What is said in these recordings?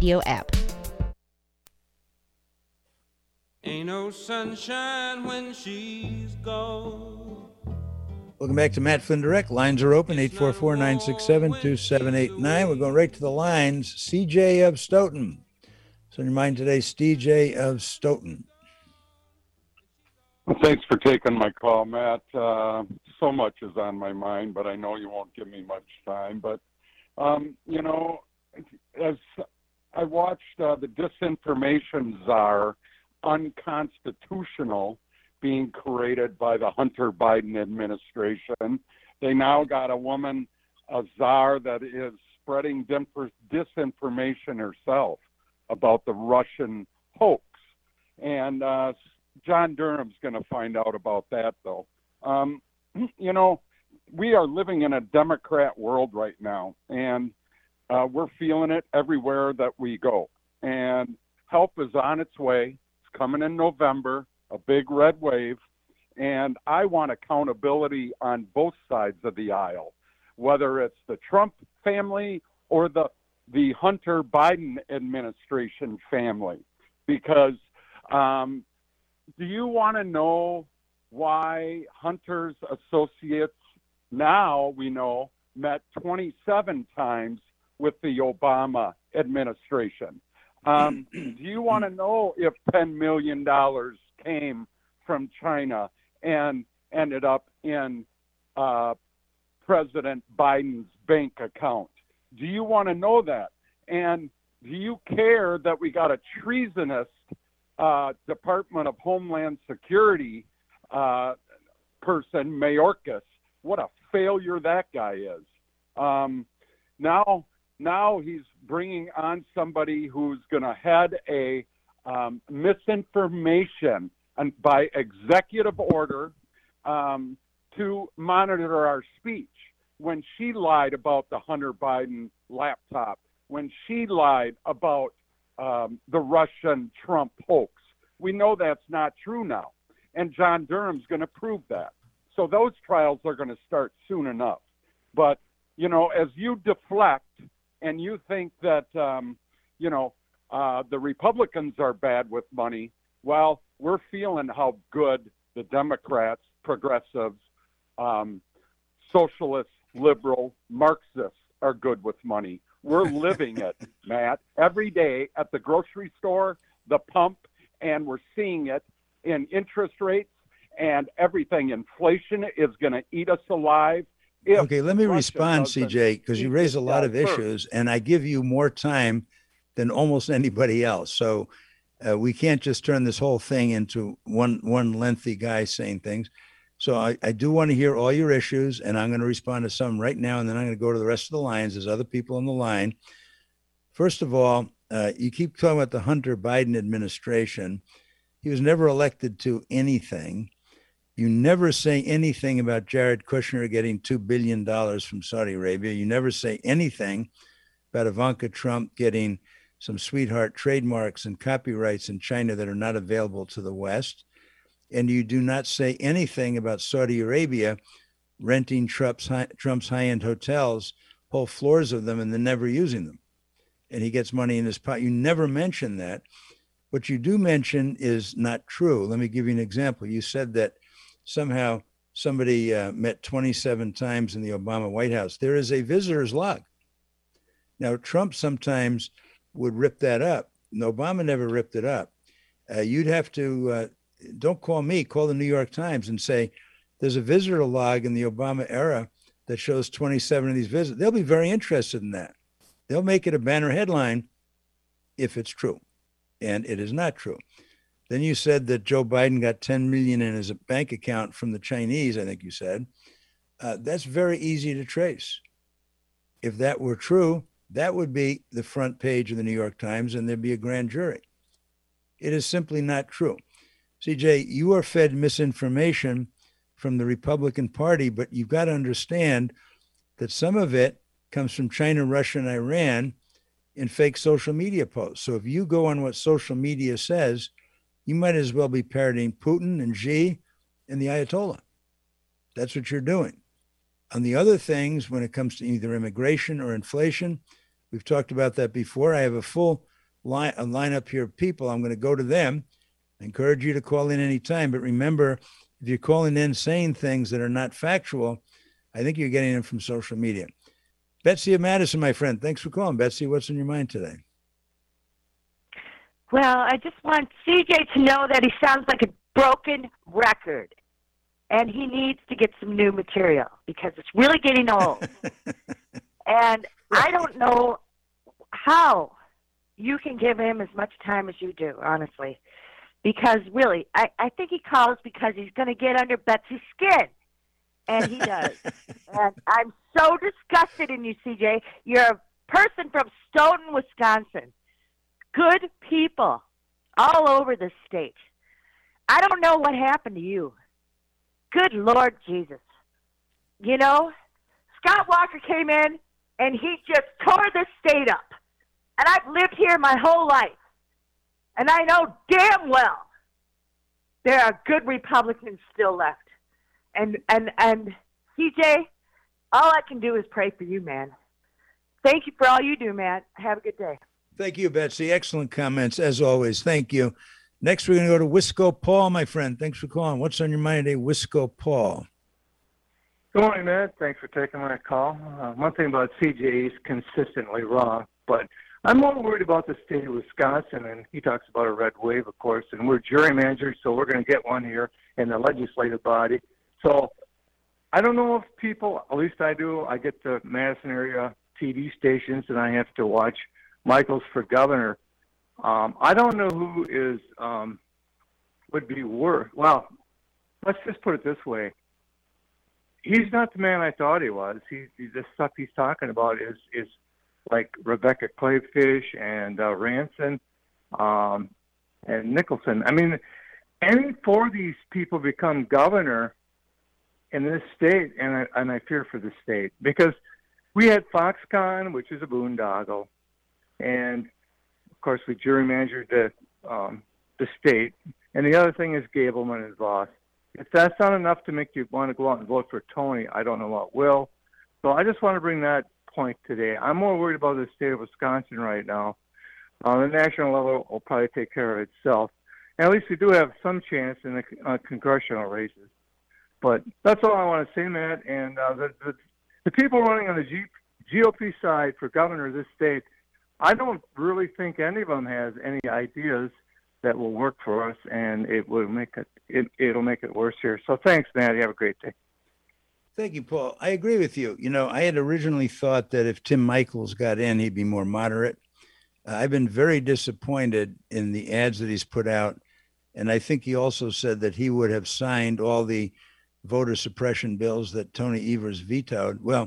Radio app. Ain't no sunshine when she's gone. Welcome back to Matt Flynn Direct. Lines are open, 844-967-2789. We're going right to the lines. CJ of Stoughton. So on your mind today, CJ of Stoughton. Well, thanks for taking my call, Matt. So much is on my mind, but I know you won't give me much time. But, as I watched the disinformation czar unconstitutional being created by the Hunter Biden administration. They now got a woman, a czar, that is spreading disinformation herself about the Russian hoax. And John Durham's going to find out about that, though. We are living in a Democrat world right now, and we're feeling it everywhere that we go. And help is on its way. It's coming in November, a big red wave, and I want accountability on both sides of the aisle, whether it's the Trump family or the Hunter Biden administration family. Because do you want to know why Hunter's associates now, we know, met 27 times with the Obama administration? Do you want to know if $10 million came from China and ended up in President Biden's bank account? Do you want to know that? And do you care that we got a treasonous Department of Homeland Security person, Mayorkas? What a failure that guy is. Now he's bringing on somebody who's going to head a misinformation and by executive order to monitor our speech. When she lied about the Hunter Biden laptop, when she lied about the Russian Trump hoax, we know that's not true now. And John Durham's going to prove that. So those trials are going to start soon enough. But, as you deflect and you think that, the Republicans are bad with money, well, we're feeling how good the Democrats, progressives, socialists, liberal, Marxists are good with money. We're living it, Matt, every day at the grocery store, the pump, and we're seeing it in interest rates and everything. Inflation is going to eat us alive. Okay, let me respond, CJ, because you raise a lot of issues, and I give you more time than almost anybody else. So we can't just turn this whole thing into one lengthy guy saying things. So I do want to hear all your issues, and I'm going to respond to some right now, and then I'm going to go to the rest of the lines. There's other people on the line. First of all, you keep talking about the Hunter Biden administration. He was never elected to anything. You never say anything about Jared Kushner getting $2 billion from Saudi Arabia. You never say anything about Ivanka Trump getting some sweetheart trademarks and copyrights in China that are not available to the West. And you do not say anything about Saudi Arabia renting Trump's high-end hotels, whole floors of them, and then never using them. And he gets money in his pocket. You never mention that. What you do mention is not true. Let me give you an example. You said that somehow somebody met 27 times in the Obama White House. There is a visitor's log. Now, Trump sometimes would rip that up. And Obama never ripped it up. You'd have to, don't call me, call the New York Times and say, there's a visitor log in the Obama era that shows 27 of these visits. They'll be very interested in that. They'll make it a banner headline if it's true. And it is not true. Then you said that Joe Biden got $10 million in his bank account from the Chinese, I think you said. That's very easy to trace. If that were true, that would be the front page of the New York Times and there'd be a grand jury. It is simply not true. CJ, you are fed misinformation from the Republican Party, but you've got to understand that some of it comes from China, Russia, and Iran in fake social media posts. So if you go on what social media says, you might as well be parroting Putin and Xi and the Ayatollah. That's what you're doing. On the other things, when it comes to either immigration or inflation, we've talked about that before. I have a full line up your people. I'm going to go to them. I encourage you to call in anytime. But remember, if you're calling in saying things that are not factual, I think you're getting them from social media. Betsy of Madison, my friend, thanks for calling. Betsy, what's on your mind today? Well, I just want CJ to know that he sounds like a broken record, and he needs to get some new material because it's really getting old. And I don't know how you can give him as much time as you do, honestly, because really, I think he calls because he's going to get under Betsy's skin, and he does. And I'm so disgusted in you, CJ. You're a person from Stoughton, Wisconsin. Good people all over the state. I don't know what happened to you. Good Lord Jesus. You know, Scott Walker came in and he just tore this state up. And I've lived here my whole life. And I know damn well there are good Republicans still left. And CJ, all I can do is pray for you, man. Thank you for all you do, man. Have a good day. Thank you, Betsy. Excellent comments, as always. Thank you. Next, we're going to go to Wisco Paul, my friend. Thanks for calling. What's on your mind today, Wisco Paul? Good morning, Matt. Thanks for taking my call. One thing about CJ, he's consistently wrong, but I'm more worried about the state of Wisconsin, and he talks about a red wave, of course, and we're jury managers, so we're going to get one here in the legislative body. So I don't know if people, at least I do, I get the Madison area TV stations, and I have to watch Michaels for governor. I don't know who is would be worse. Well, let's just put it this way. He's not the man I thought he was. The stuff he's talking about is like Rebecca Clayfish and Ranson and Nicholson. I mean, any four of these people become governor in this state, and I fear for the state, because we had Foxconn, which is a boondoggle, and of course we gerrymandered the state. And the other thing is Gableman and Voss. If that's not enough to make you want to go out and vote for Tony, I don't know what will. So I just want to bring that point today. I'm more worried about the state of Wisconsin right now. The national level will probably take care of itself. And at least we do have some chance in the congressional races. But that's all I want to say, Matt. And the people running on the GOP side for governor of this state, I don't really think any of them has any ideas that will work for us, and it will make it'll make it worse here. So thanks, Matt. You have a great day. Thank you, Paul. I agree with you. You know, I had originally thought that if Tim Michaels got in, he'd be more moderate. I've been very disappointed in the ads that he's put out. And I think he also said that he would have signed all the voter suppression bills that Tony Evers vetoed. Well,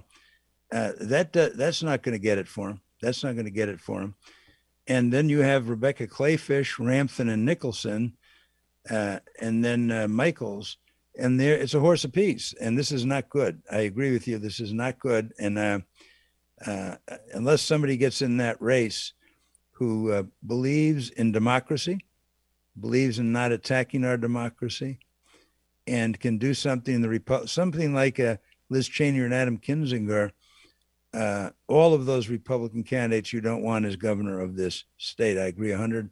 that's not going to get it for him. That's not going to get it for him. And then you have Rebecca Clayfish, Ramthun, and Nicholson, and then Michaels. And there, it's a horse apiece. And this is not good. I agree with you. This is not good. And unless somebody gets in that race who believes in democracy, believes in not attacking our democracy, and can do something in the something like Liz Cheney and Adam Kinzinger, all of those Republican candidates you don't want as governor of this state. I agree 100%.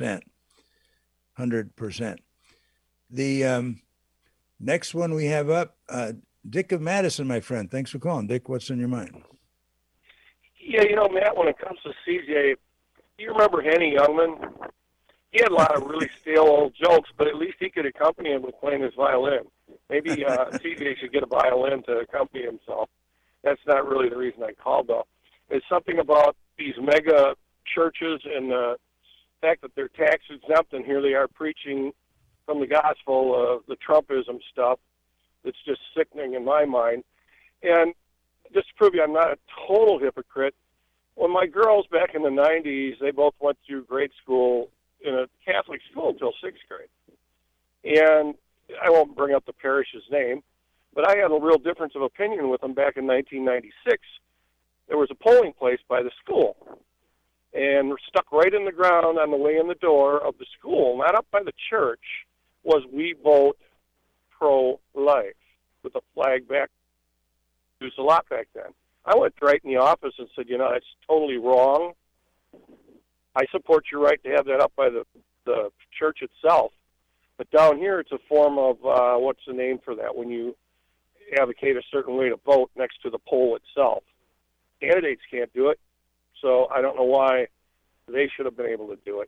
100%. The next one we have up, Dick of Madison, my friend. Thanks for calling. Dick, what's on your mind? Yeah, you know, Matt, when it comes to CJ, you remember Henny Youngman? He had a lot of really stale old jokes, but at least he could accompany him with playing his violin. Maybe CJ should get a violin to accompany himself. That's not really the reason I called, though. It's something about these mega churches and the fact that they're tax exempt, and here they are preaching from the gospel of the Trumpism stuff. It's just sickening in my mind. And just to prove you I'm not a total hypocrite, when my girls back in the 90s, they both went through grade school in a Catholic school until 6th grade. And I won't bring up the parish's name, but I had a real difference of opinion with them back in 1996. There was a polling place by the school, and stuck right in the ground on the way in the door of the school, not up by the church, was "We vote pro-life," with a flag back. It was a lot back then. I went right in the office and said, you know, it's totally wrong. I support your right to have that up by the church itself. But down here, it's a form of, what's the name for that, when you advocate a certain way to vote next to the poll itself. Candidates can't do it, so I don't know why they should have been able to do it.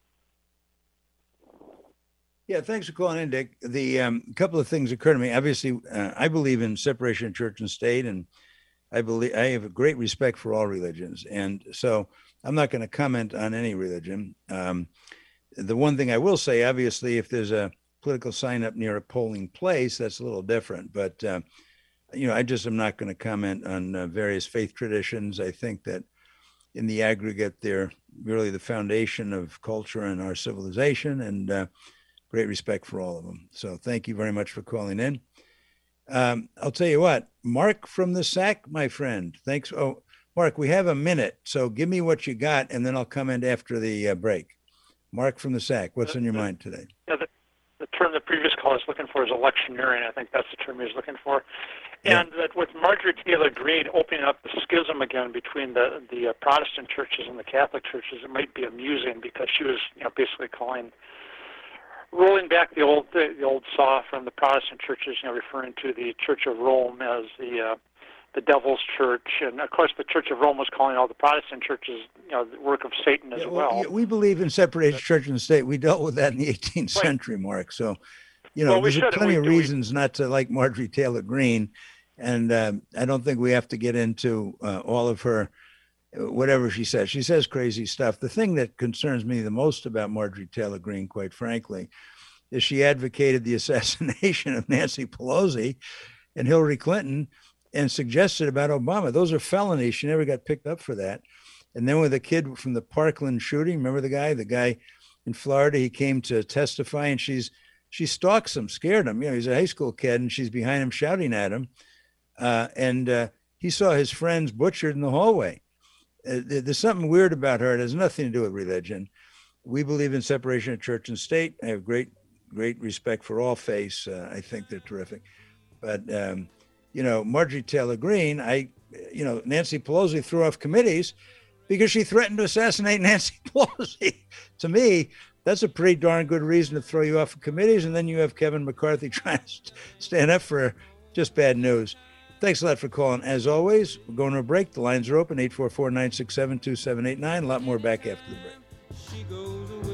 Yeah, thanks for calling in, Dick. The couple of things occur to me. Obviously, I believe in separation of church and state, and I have a great respect for all religions, and so I'm not going to comment on any religion. The one thing I will say, obviously, if there's a political sign up near a polling place, that's a little different. But I just am not going to comment on various faith traditions. I think that in the aggregate, they're really the foundation of culture and our civilization, and great respect for all of them. So thank you very much for calling in. I'll tell you what, Mark from the Sac, my friend. Thanks. Oh, Mark, we have a minute, so give me what you got, and then I'll come in after the break. Mark from the Sac, what's on your mind today? Yeah, the term the previous caller is looking for is electioneering. I think that's the term he's looking for. And that with Marjorie Taylor Greene opening up the schism again between the Protestant churches and the Catholic churches, it might be amusing because she was basically rolling back the old saw from the Protestant churches, referring to the Church of Rome as the devil's church, and of course the Church of Rome was calling all the Protestant churches, the work of Satan as well. We believe in separation of church and state. We dealt with that in the 18th century, Mark. So, there's plenty of reasons not to like Marjorie Taylor Greene, and I don't think we have to get into all of her, whatever she says. She says crazy stuff. The thing that concerns me the most about Marjorie Taylor Greene, quite frankly, is she advocated the assassination of Nancy Pelosi and Hillary Clinton and suggested about Obama. Those are felonies. She never got picked up for that. And then with the kid from the Parkland shooting, remember the guy in Florida, he came to testify, and she stalks him, scared him. He's a high school kid, and she's behind him shouting at him. And he saw his friends butchered in the hallway. There's something weird about her. It has nothing to do with religion. We believe in separation of church and state. I have great respect for all faiths. I think they're terrific. But, Marjorie Taylor Greene, Nancy Pelosi threw off committees because she threatened to assassinate Nancy Pelosi. To me, that's a pretty darn good reason to throw you off of committees. And then you have Kevin McCarthy trying to stand up for just bad news. Thanks a lot for calling. As always, we're going to a break. The lines are open, 844-967-2789. A lot more back after the break. She goes away.